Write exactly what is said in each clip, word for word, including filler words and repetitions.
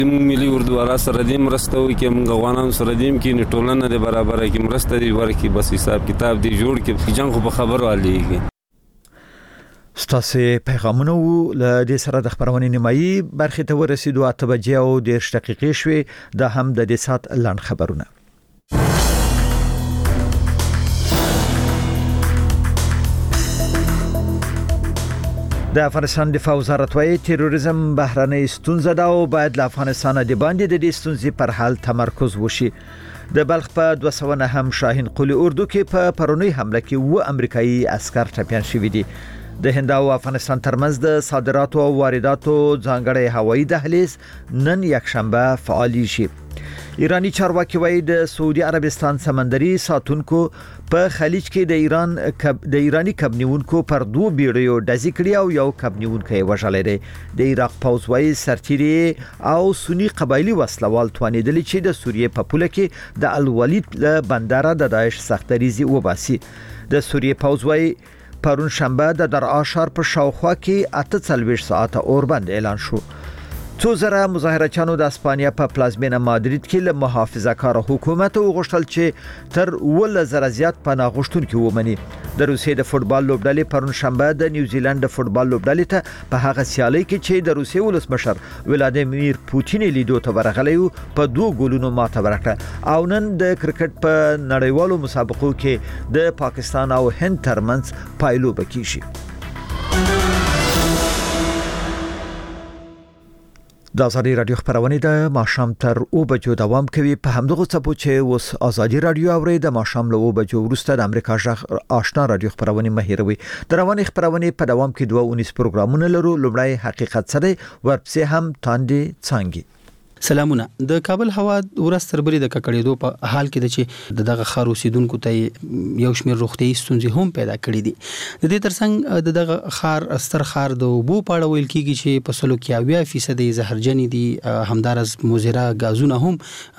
ملي اردو والا سره دې مرسته وکړي کې موږ افغانانو سره دې کې ټولنه د برابره کې مرسته دی ورکړي بس حساب کتاب دی جوړ کې جنګ په خبرو عليږي. ستاسو پیغامونه ل دې سره د خبرونې نیمایي برخه ته ورسېدو اته بجې او دېرش دقیقې شوې د هم د دې سات لاند خبرونه. د افغانستان دفاع وزارت وايي تروریزم بهرنۍ ستونزه ده او باید له افغانستان د باندې د دې ستونزې پر حل تمرکز وشي. د بلخ په دوه سوه نه هم شاهین قلی اردو کې په پرونی حمله کې و امریکایي عسكر ټپيان شوي دي. د هند او افغانستان ترمنځ د صادراتو او وارداتو ځانګړی هوایي دهلیز نن یکشنبه فعال شي. ایرانی چارواکي وايي د سعودي عربستان سمندري ساتونکو په خلیج کې د ایران کب د ایرانی کبنیونکو پر دوه بیړیو ډزې کړې او یو کبنیونکی وژل دی. د عراق پوځ وايي سرتیري او سنی قبایلی وسلوال توانیدل چې د سوریې په پوله کې د الولید له بندره د داعش سختریزي وباسي. د سوریې پوځ وايي پرون شنبه د درعا ښار په شاوخوا کې اته څلوېښت ساعته اوربند اعلان شو. څو زره مظاهرچیانو د اسپانیا په پلازمینه مادرید کې له محافظه‌کار حکومت وغوښتل چې تر اووه زره زیات پناه غوښتونکي ومني. د روسیې د فوتبال لوبډلې پرون شنبه د نیوزیلند د فوتبال لوبډلې ته په هغه سیالي کې چې د روسیې ولسمشر ولادیمیر پوتین لیدو ته ورغلی و په دوه ګولونو ماته ورکړه. او نن د کرکټ په نړیوالو مسابقو کې د پاکستان او هند ترمنځ پایلوبه کیږي. د ازادي رادیو خبرونه د ماښام تر او بجو دوام کوي. په همدغه څپو چې اوس ازادي رادیو اوري د ماښام له او بجو وروسته د امریکا ژغ آشنا رادیو خبرونه مهیروي. د رواني خبرونه په دوام کې دوه ونیس پروګرامونه لرو. لومړی حقیقت سره ورپسې هم تاندې څنګه. سلامونه. د کابل هوا ورځ تر بلې د ککړېدو په حال کې د چې دغه خار اوسیدونکو ته یو شمېر روغتیايي ستونزې هم پیدا کړې دي. د دې ترڅنګ دغه خار استر خار د اوبو په اړه ویل کېږي چې په سلو کې اویا فیصد زهرجن دي. همدارس مضره غازونه هم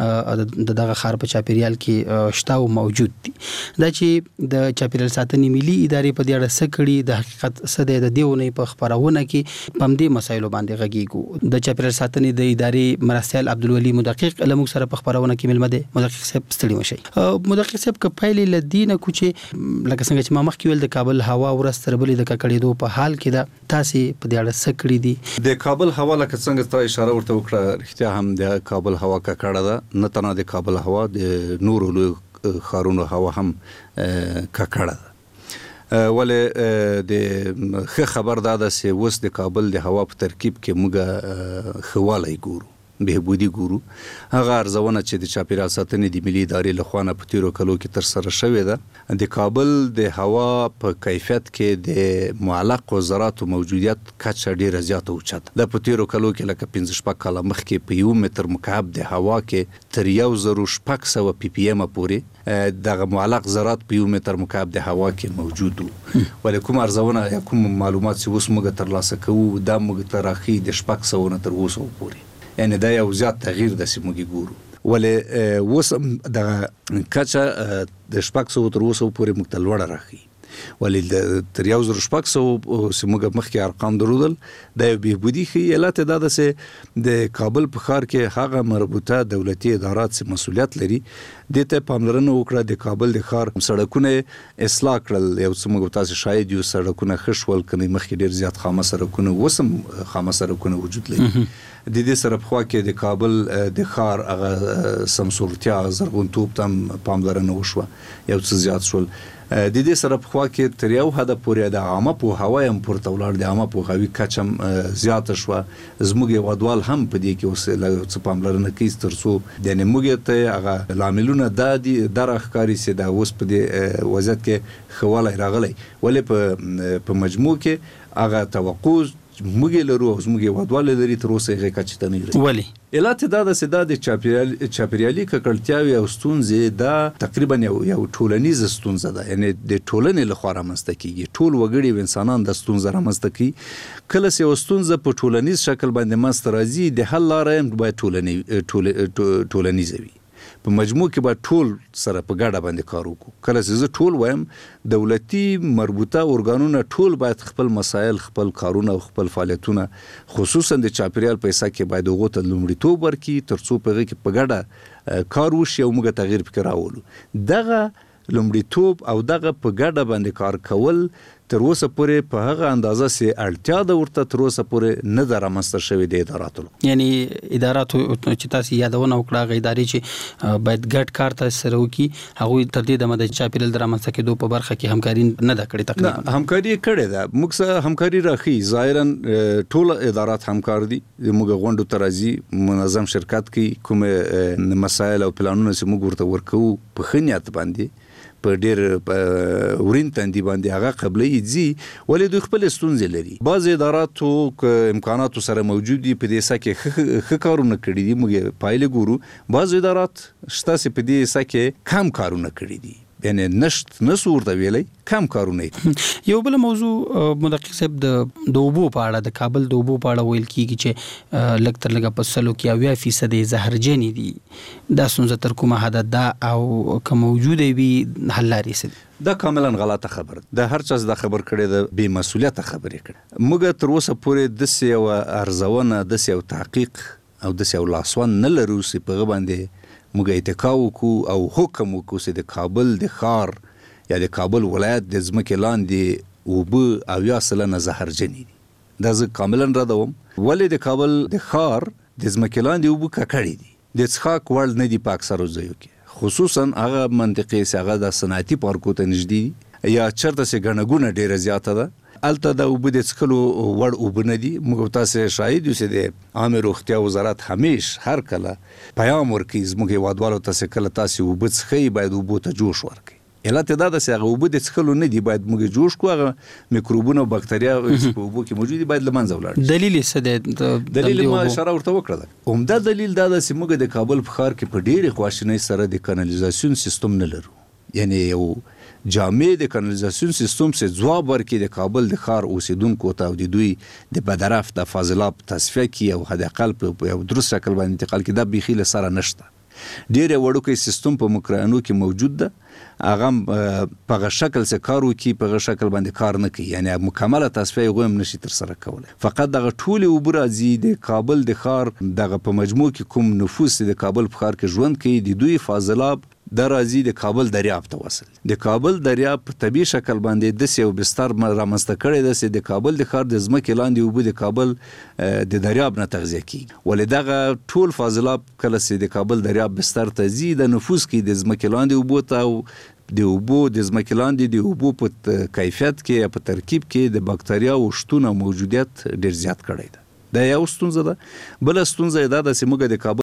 دغه خار په چاپیریال کې شته او موجود دي. دا چې د چاپیریال ساتنې ملي ادارې په دې اړه څه کړي د حقیقت څه دی د دیونه په خبرونه کې پم دې مسایلو باندې غږیږو. د چاپیریال ساتنې د ادارې مرستیال عبدالولي مدقق لمو سره په خبرونه کې ملمده مدقق صاحب ستړي مشي. مدقق صاحب ک پایلې لدینه کوچې لکه څنګه چې ما مخکې ویل د کابل هوا ورځ تر بلې د ککړېدو په حال کې دا تاسو په دې اړه څه کړی دي؟ د کابل هوا لکه څنګه ته اشاره ورته وکړه رښتیا هم د کابل هوا ککړه ده. نه تنه د کابل هوا د نورو خارونو هوا هم ککړه ده. ولې د ښه خبر دا ده چې اوس د کابل د هوا په ترکیب کې موږ خواله ګورو بهبودي ګورو. هغه ارزونه چې د چاپیریال ساتنې د ملي ادارې له خوا نه په تیرو کلو کې تر سره شوې ده د کابل د هوا په کیفیت کې د معلق وزارتو موجودیت کچه ډیره زیاته اوچته ده. په تیرو کلو کې لکه پنځه شپږ کاله مخکې په یو متر مکعب د هوا کې تر یو زرو شپږ سوه پی پی ام پورې دغه معلق ذرات په یو متر مکعب د هوا کې موجود وو. ولې کوم ارزونه یا کوم معلومات چې اوس موږ ترلاسه کوو دا موږ ته راښیي د شپږ سوه نه تر اووه سوو پورې. یعنی دا یو زیات تغییر د سیموږي ګورو. ولې اوس د کچه د شپږ سوه تر اووه سوو پورې موږ ته لوړه راښیي. ولې تر یو زر شپږ سوه سیموږه مخکې ارقام درلودل دا یو بهبودي ښیي. علت یې دا ده چې د کابل په ښار کې هغه مربوطه دولتي ادارات چې مسؤلیت لري دې ته پاملرنه وکړه. د کابل د ښار سړکونه اصلاح کړل. یو څه موږ تاسو شاید یو سړکونه ښه شول کني مخکې ډېر زیات خامه سړکونه اوس هم خامه سړکونه وجود لري. د دې سره په خوا کې د کابل د ښار هغه سمسورتیا زرغونتوب ته پاملرنه وشوه یو څه زیات شول. د دې سره په خوا کې تر یو حده پورې د عامه پوهاوی هم پورته ولاړ. د عامه پوهاوي کچه هم زیاته شوه. زموږ هېوادوال هم په دې کې اوس څه پاملرنه کوي تر څو یعنې موږ ته هغه لاملونه دا دي دا راښکاري چې دا اوس په دې وضعیت کې ښه والی راغلی. ولې په مجموع کې هغه توقع موږ لرو او زموږ هېوادوال لري تر اوسه هغې کچې ته نه رسېږي. ولې؟ علت دا ده چې دا د چاپیریالي ککړتیاوې او ستونزې دا تقریبا یو یو ټولنیزه ستونزه ده. یعنې د ټولنې لخوا رامنځته کېږي. ټول وګړي او انسانان د ستونزه رامنځته کوي. کله چې یوه ستونزه په ټولنیز شکل باندې منځته راځي د حل لاره هم باید ټولنیزه وي. په مجموع کې به ټول سره په ګډه باندې کار وکړو. کله چې زه ټول وایم دولتي مربوطه ارګانونه ټول باید خپل مسایل خپل کارونه او خپل فعالیتونه خصوصا د چاپیریال په حصہ کې باید هغه ته لومړیتوب ورکړي ترڅو په هغه کې په ګډه کار وشي او موږ تغییر فکر راولو. دغه لومړیتوب او دغه په ګډه باندې کار کول تر اوسه پورې په هغه اندازه سي اړتیا د ورته تر اوسه پورې نه درامسته شوی د اداراتو. یعنی اداراتو چې تاسو یادونه وکړه غي ادارې چې باید ګډ کار تاسو سره وکړي هغه تر دې د مده چاپیریال درامسته کېدو په برخه کې همکاري نه دا کړې تقریبا. همکاري کړې ده موږ سره همکاري راخي ظاهرا ټول ادارات همکار دي. موږ غونډو ترازی منظم شرکت کې کوم مسایل او پلانونه چې موږ ورته ورکو په خنیات باندې په ډېر ورین تندي باندې هغه قبلې دي ولې دوی خپل ستونزې لري. بعض ادارات او امکاناتو سره موجود دي په دې سکه ښه کارونه کړي دي موږ پایله ګورو. بعض ادارات شته چې په دې سکه کم کارونه کړي دي یعنی نشت نسو ورته ویلې کم کارونه. یو بل موضوع مدقق صاحب د دوبو په اړه د کابل دوبو په اړه ویل کیږي چې لږ تر لږه په سلو کې اویا فیصد زهرجن دي. دا څنګه تر کومه حد ده او که موجود وي حل لري؟ دا کاملا غلطه خبر ده. هر چا دا خبر کړي د بې مسؤلیت خبرې کړي. موږ تر اوسه پورې د سیو ارزونه د سیو تحقیق او د سیو لاسوان نه لرو چې په باندې موږ اتکا وکړو او حکم وکړو چې د کابل د ښار یا د کابل ولایت د ځمکې لاندې اوبه اویا سلنه زهرجن دي. دا زه کاملا ردوم. ولې د کابل د ښار د ځمکې لاندې اوبه ککړې دي د څښاک وړ نه دي په اکثرو ځایو کې خصوصا هغه منطقې چې هغه د صنعتي پارکو ته نږدې یا چرته چې ګڼه ګونه ډیره زیاته ده الته د اوبه د څښلو وړ اوبه نه دي. موږ تاسو شاهد یو چې د عامه روغتیا وزارت همیش هر کله پیغام ورکوي زموږ هیوادوالو ته کله تاسو اوبه څښئ باید اوبه ته جوش ورکړئ. علت دا ده چې هغه اوبه د څښلو نه دي باید موږ جوش کړو. هغه میکروبونه او بکتریا په اوبو کې موجود دي باید له منځه ولاړ. دلیل څه دی؟ دلیل ما اشاره ورته وکړه. عمده دلیل دا ده چې موږ د کابل په ښار کې په ډېرې خواشینۍ سره د کانالیزاسیون سیستم نه لرو. یعنی یو جامع د کانالیزاسیون سیستم سے ځواب ورکړي د کابل د ښار اوسیدونکو ته او د دوی د بدرف د فاضلاب تصفیه کی او حد اقل په یو درست شکل باندې انتقال کی دا بيخي له سره نشته. ډېر وړوکی سیستم په مکرانو کې موجود ده. هغه په شکل سره کار وکي په شکل باندې کار نه کوي یعنی مکمله تصفیه غوښم نشي تر سره کولای. فقط دغه ټول وبرازي د کابل د ښار دغه په مجموع کې کوم نفوس د کابل په ښار کې ژوند کوي د دوی فاضلاب د راځي د کابل دریاب ته وصل. د کابل دریاب په طبي شکل باندې د سیو بستر رامنځته کړي د سې د کابل د ښار د ځمکې لاندې اوبه د کابل د دریاب نه تغذیه کیږي. ولې دغه ټول فاضلاب کله سې د کابل دریاب بستر ته زی د نفوس کې د ځمکې لاندې اوبه ته او د اوبو د ځمکې لاندې د اوبو په کیفیت کې په ترکیب کې د بکتریا او شتون او موجودیت ډیر زیات کړی دی. دا یو ستونزه ده. بل ستونزه دا ده چې موږ د کابل